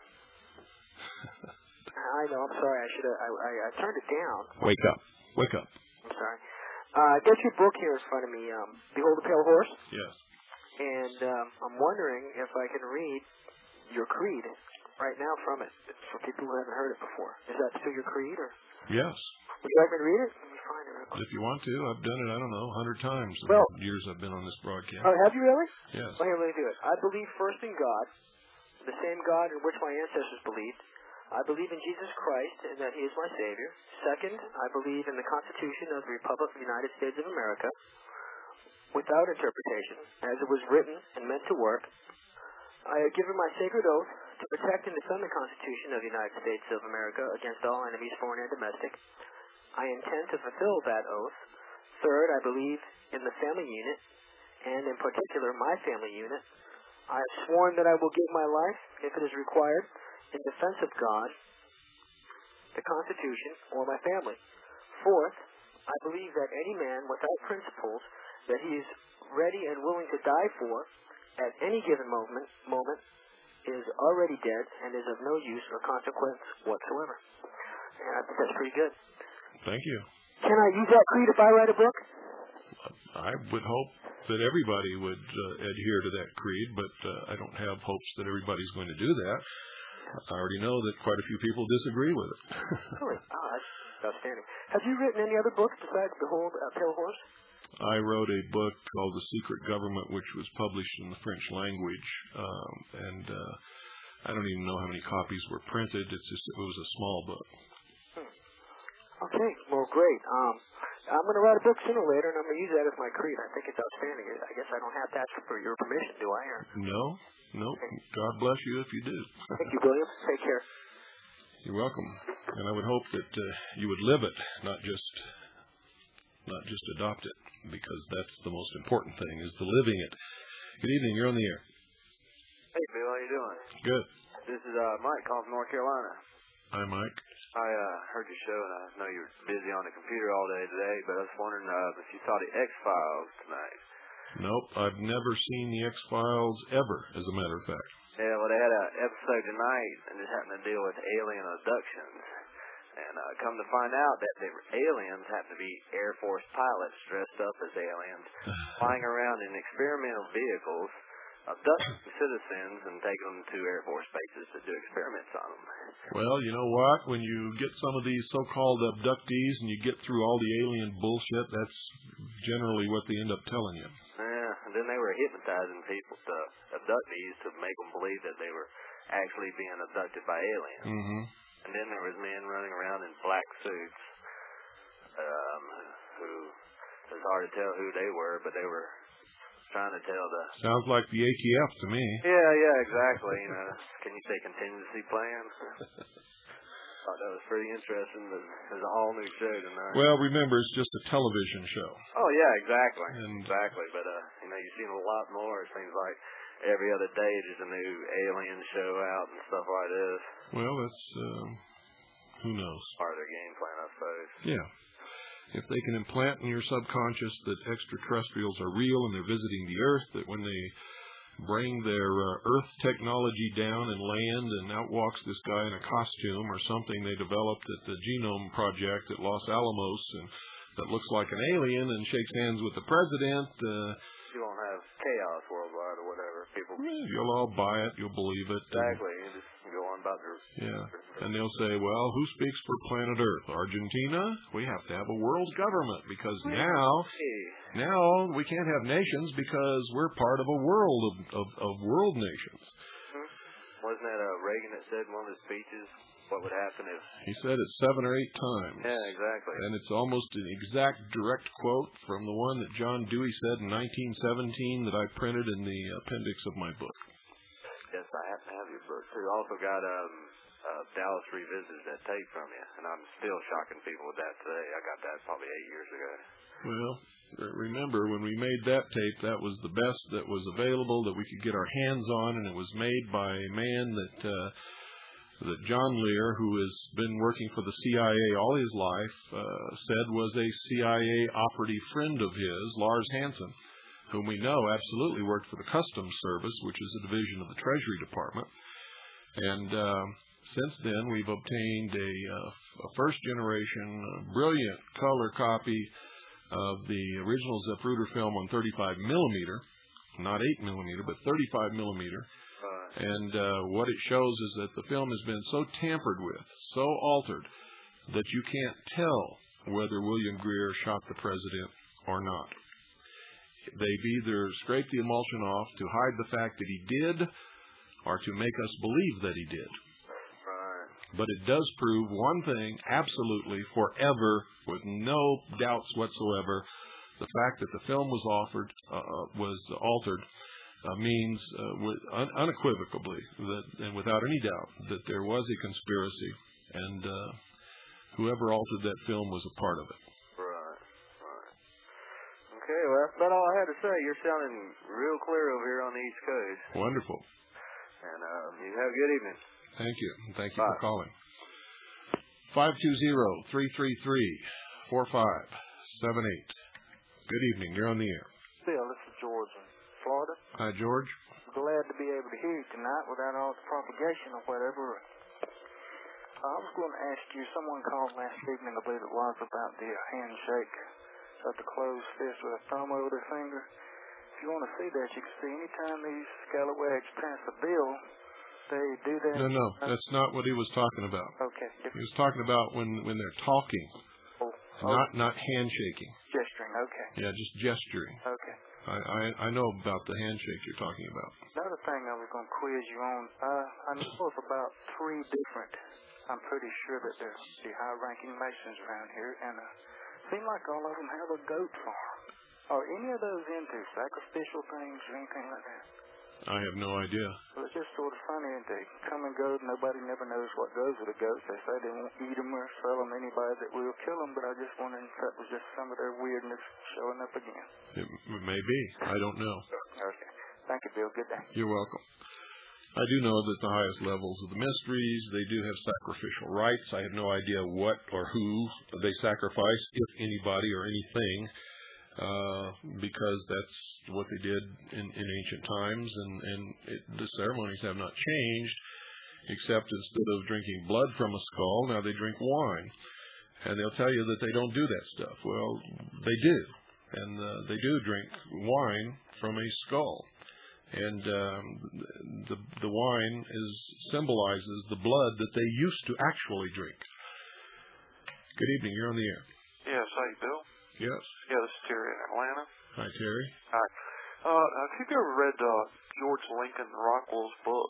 I know. I'm sorry. I turned it down. Wake up. Wake up. I'm sorry. I got your book here in front of me. Behold the Pale Horse. Yes. And I'm wondering if I can read your creed right now from it for people who haven't heard it before. Is that still your creed, or? Yes. Would you like me to read it? Let me find it real quick. If you want to, I've done it, 100 times in the years I've been on this broadcast. Oh, have you really? Yes. Well, here, let me do it. I believe first in God, the same God in which my ancestors believed. I believe in Jesus Christ and that He is my Savior. Second, I believe in the Constitution of the Republic of the United States of America without interpretation, as it was written and meant to work. I have given my sacred oath to protect and defend the Constitution of the United States of America against all enemies, foreign and domestic. I intend to fulfill that oath. Third, I believe in the family unit, and in particular my family unit. I have sworn that I will give my life, if it is required, in defense of God, the Constitution, or my family. Fourth, I believe that any man without principles that he is ready and willing to die for at any given moment is already dead and is of no use or consequence whatsoever. And I think that's pretty good. Thank you. Can I use that creed if I write a book? I would hope that everybody would adhere to that creed, but I don't have hopes that everybody's going to do that. I already know that quite a few people disagree with it. Really? Oh, that's outstanding. Have you written any other books besides Behold a Pale Horse? I wrote a book called The Secret Government, which was published in the French language, and I don't even know how many copies were printed. It was a small book. Okay, well, great. I'm going to write a book sooner or later, and I'm going to use that as my creed. I think it's outstanding. I guess I don't have to ask for your permission, do I? Or? No. Okay. God bless you if you do. Thank you, William. Take care. You're welcome. And I would hope that you would live it, not just adopt it, because that's the most important thing, is the living it. Good evening. You're on the air. Hey, Bill. How you doing? Good. This is Mike calling from North Carolina. Hi, Mike. I heard your show, and I know you're busy on the computer all day today, but I was wondering if you saw the X-Files tonight. Nope. I've never seen the X-Files ever, as a matter of fact. Yeah, well, they had an episode tonight, and it happened to deal with alien abductions. And come to find out that the aliens happen to be Air Force pilots dressed up as aliens, flying around in experimental vehicles, abducting citizens and taking them to Air Force bases to do experiments on them. Well, you know what? When you get some of these so-called abductees and you get through all the alien bullshit, that's generally what they end up telling you. Yeah, and then they were hypnotizing people, the abductees, to make them believe that they were actually being abducted by aliens. Mm-hmm. And then there was men running around in black suits, who it was hard to tell who they were, but they were trying to tell the... Sounds like the ATF to me. Yeah, exactly. You know, can you say contingency plan? Thought that was pretty interesting. There's a whole new show tonight. Well, remember, it's just a television show. Oh, yeah, exactly. And exactly. But, you know, you've seen a lot more. It seems like every other day there's a new alien show out and stuff like this. Well, that's, who knows? Part of their game plan, I suppose. Yeah. If they can implant in your subconscious that extraterrestrials are real and they're visiting the Earth, that when they bring their Earth technology down and land and out walks this guy in a costume or something they developed at the Genome Project at Los Alamos and that looks like an alien and shakes hands with the president... you won't have chaos worldwide or whatever. People... You'll all buy it. You'll believe it. Exactly. You just go on about their... Yeah. And they'll say, well, who speaks for planet Earth? Argentina? We have to have a world government because now we can't have nations because we're part of a world of world nations. Wasn't that Reagan that said in one of his speeches what would happen if... He said it 7 or 8 times. Yeah, exactly. And it's almost an exact direct quote from the one that John Dewey said in 1917 that I printed in the appendix of my book. Yes, I have to have your book, too. I also got Dallas Revisited that tape from you, and I'm still shocking people with that today. I got that probably 8 years ago. Well, remember, when we made that tape, that was the best that was available that we could get our hands on, and it was made by a man that John Lear, who has been working for the CIA all his life, said was a CIA operative friend of his, Lars Hansen, whom we know absolutely worked for the Customs Service, which is a division of the Treasury Department. And since then, we've obtained a first-generation, brilliant color copy of the original Zapruder film on 35 millimeter, not 8 millimeter, but 35 millimeter. And what it shows is that the film has been so tampered with, so altered, that you can't tell whether William Greer shot the president or not. They've either scraped the emulsion off to hide the fact that he did, or to make us believe that he did. Right. But it does prove one thing absolutely forever, with no doubts whatsoever. The fact that the film was altered means unequivocally and without any doubt that there was a conspiracy, and whoever altered that film was a part of it. Right. Okay, well, that's about all I had to say. You're sounding real clear over here on the East Coast. Wonderful. And you have a good evening. Thank you. Thank you Bye. for calling. 520-333-4578. Good evening. You're on the air. Bill, this is George in Florida. Hi, George. Glad to be able to hear you tonight without all the propagation or whatever. I was going to ask you, someone called last evening, I believe it was, about the handshake of the closed fist with a thumb over their finger. If you want to see that, you can see anytime these scalawags pass a bill, they do that. No, that's not what he was talking about. Okay. He was talking about when they're talking, not handshaking. Gesturing, okay. Yeah, just gesturing. Okay. I know about the handshake you're talking about. Another thing I was going to quiz you on, I know of about 3 different, I'm pretty sure that there's the high-ranking Masons around here, and seem like all of them have a goat farm. Are any of those into sacrificial things or anything like that? I have no idea. Well, it's just sort of funny, and they come and go. Nobody never knows what goes with the goats. They say they won't eat them or sell them. Anybody that will kill them, but I just wondered if that was just some of their weirdness showing up again. It may be. I don't know. Okay. Thank you, Bill. Good day. You're welcome. I do know that the highest levels of the mysteries, they do have sacrificial rites. I have no idea what or who they sacrifice, if anybody or anything, because that's what they did in ancient times, and the ceremonies have not changed, except instead of drinking blood from a skull, now they drink wine. And they'll tell you that they don't do that stuff. Well, they do. And they do drink wine from a skull. And the wine symbolizes the blood that they used to actually drink. Good evening. You're on the air. Yes, hey, Bill. Yes. Yeah, this is Terry in Atlanta. Hi, Terry. Hi. Have you ever read George Lincoln Rockwell's book?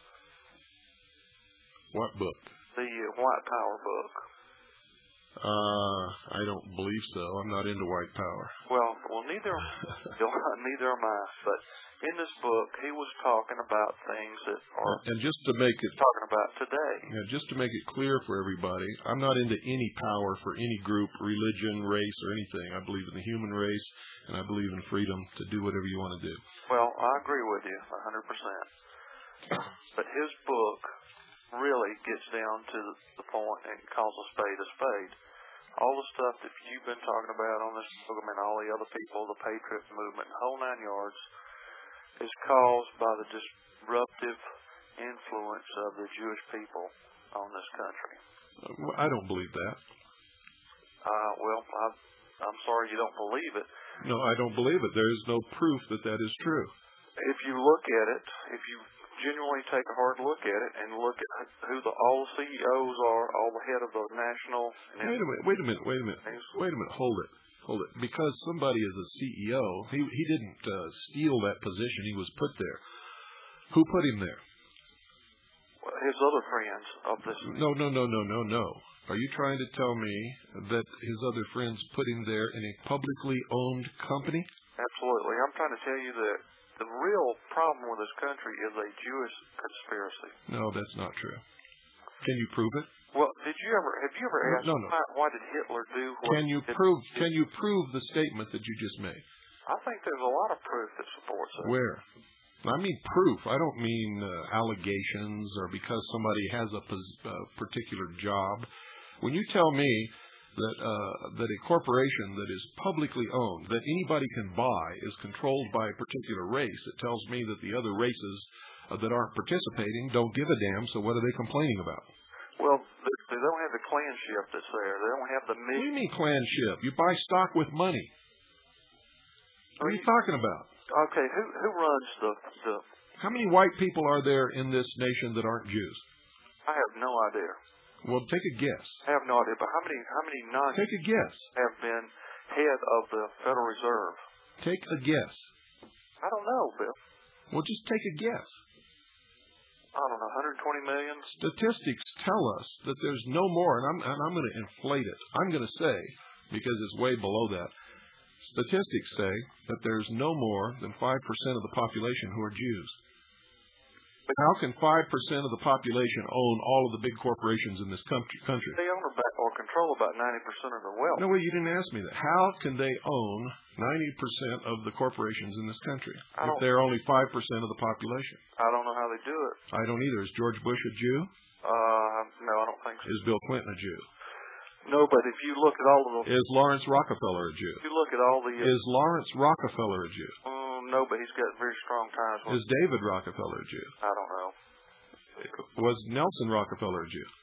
What book? The White Power book. I don't believe so. I'm not into white power. Well, neither am I. But in this book, he was talking about things that are and just to make it talking about today. Yeah, just to make it clear for everybody, I'm not into any power for any group, religion, race, or anything. I believe in the human race, and I believe in freedom to do whatever you want to do. Well, I agree with you 100%. But his book really gets down to the point and calls a spade a spade. All the stuff that you've been talking about on this program and all the other people, the Patriot movement, the whole 9 yards, is caused by the disruptive influence of the Jewish people on this country. I don't believe that. Well, I'm sorry you don't believe it. No, I don't believe it. There is no proof that that is true. If you look at it, if you genuinely take a hard look at it and look at who all the CEOs are, all the head of the national... Wait a minute. Hold it. Because somebody is a CEO, he didn't steal that position. He was put there. Who put him there? His other friends of this... No. Are you trying to tell me that his other friends put him there in a publicly owned company? Absolutely. I'm trying to tell you that the real problem with this country is a Jewish conspiracy. No, that's not true. Can you prove it? Well, have you ever asked why did Hitler do what Can you prove the statement that you just made? I think there's a lot of proof that supports it. Where? I mean proof. I don't mean allegations or because somebody has a particular job. When you tell me that a corporation that is publicly owned, that anybody can buy, is controlled by a particular race, it tells me that the other races that aren't participating don't give a damn, so what are they complaining about? Well, they don't have the clanship that's there. They don't have the... What do you mean clanship? You buy stock with money. What are you talking about? Okay, who runs the... How many white people are there in this nation that aren't Jews? I have no idea. Well, take a guess. I have no idea, but how many non-Jews Take a guess. have been head of the Federal Reserve? Take a guess. I don't know, Bill. Well, just take a guess. I don't know, 120 million? Statistics tell us that there's no more, and I'm going to inflate it. I'm going to say, because it's way below that, statistics say that there's no more than 5% of the population who are Jews. But how can 5% of the population own all of the big corporations in this country? They own or control about 90% of the wealth. No, you didn't ask me that. How can they own 90% of the corporations in this country if they're only 5% of the population? I don't know how they do it. I don't either. Is George Bush a Jew? No, I don't think so. Is Bill Clinton a Jew? No, but if you look at all of them... Is Lawrence Rockefeller a Jew? If you look at all the... Is Lawrence Rockefeller a Jew? No, but he's got very strong ties with... Is David Rockefeller a Jew? I don't know. Was Nelson Rockefeller a Jew?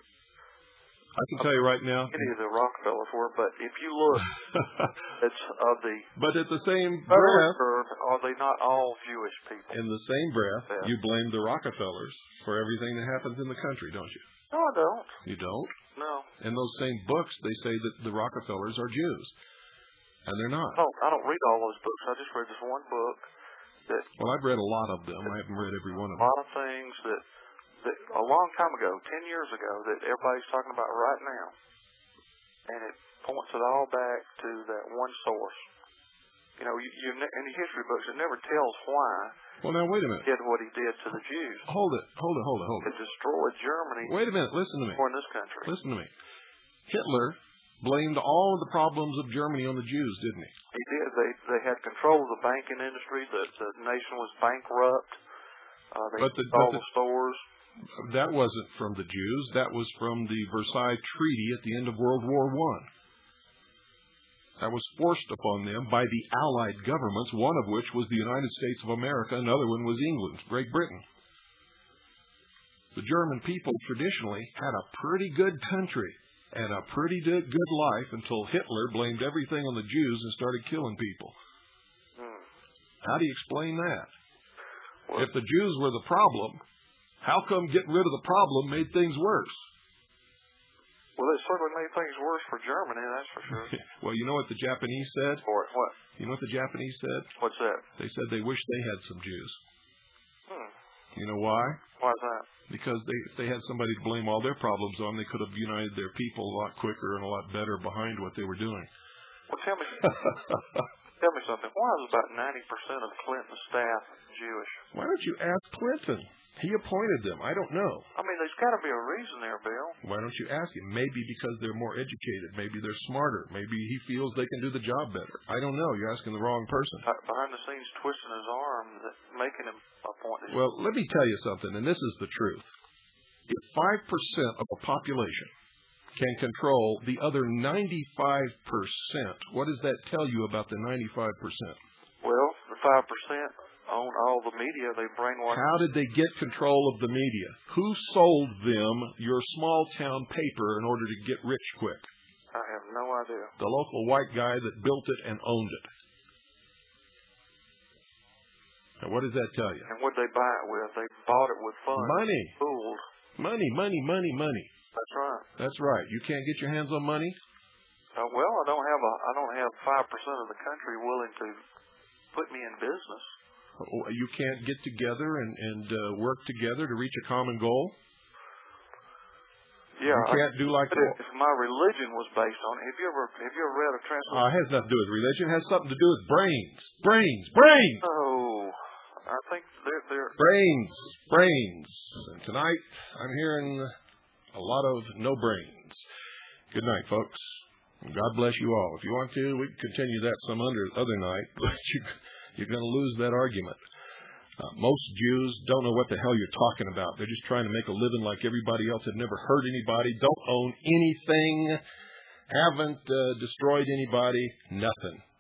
I can tell you right now... Any of the Rockefellers were, but if you look, it's of the... But at the same breath... Are they not all Jewish people? In the same breath, you blame the Rockefellers for everything that happens in the country, don't you? No, I don't. You don't? No. In those same books, they say that the Rockefellers are Jews. And they're not. I don't read all those books. I just read this one book that... Well, I've read a lot of them. I haven't read every one of them. A lot of things that a long time ago, 10 years ago, that everybody's talking about right now. And it points it all back to that one source. You know, in the history books, it never tells why. Well, now, wait a minute. He did what he did to the Jews. Hold it. It destroyed Germany. Wait a minute. Listen to me. Or in this country. Listen to me. Hitler blamed all of the problems of Germany on the Jews, didn't he? He did. They had control of the banking industry. The nation was bankrupt. They all the stores. That wasn't from the Jews. That was from the Versailles Treaty at the end of World War I. That was forced upon them by the Allied governments, one of which was the United States of America, another one was England, Great Britain. The German people traditionally had a pretty good country and a pretty good life until Hitler blamed everything on the Jews and started killing people. How do you explain that? Well, if the Jews were the problem, how come getting rid of the problem made things worse? Well, it certainly made things worse for Germany, that's for sure. Well, you know what the Japanese said? Or what? You know what the Japanese said? What's that? They said they wish they had some Jews. You know why? Why is that? Because if they had somebody to blame all their problems on, they could have united their people a lot quicker and a lot better behind what they were doing. Well, tell me something. Why is about 90% of Clinton's staff Jewish? Why don't you ask Clinton? He appointed them. I don't know. I mean, there's got to be a reason there, Bill. Why don't you ask him? Maybe because they're more educated. Maybe they're smarter. Maybe he feels they can do the job better. I don't know. You're asking the wrong person. Behind the scenes, twisting his arm, making him appoint. Well, let me tell you something, and this is the truth. If 5% of a population can control the other 95%, what does that tell you about the 95%? Well, the 5% own all the media. They brainwash. How did they get control of the media? Who sold them your small town paper in order to get rich quick? I have no idea. The local white guy that built it and owned it. Now, what does that tell you? And what did they buy it with? They bought it with funds. Money. Fools. Money. That's right. That's right. You can't get your hands on money? Well, I don't have 5% of the country willing to put me in business. You can't get together and work together to reach a common goal? Yeah. You can't do like that. If my religion was based on it, have you ever read a translation? It has nothing to do with religion. It has something to do with brains. Oh, I think they're... Brains. And tonight, I'm hearing a lot of no brains. Good night, folks. And God bless you all. If you want to, we can continue that some other night, but you're going to lose that argument. Most Jews don't know what the hell you're talking about. They're just trying to make a living like everybody else. Have never hurt anybody, don't own anything, haven't destroyed anybody, nothing.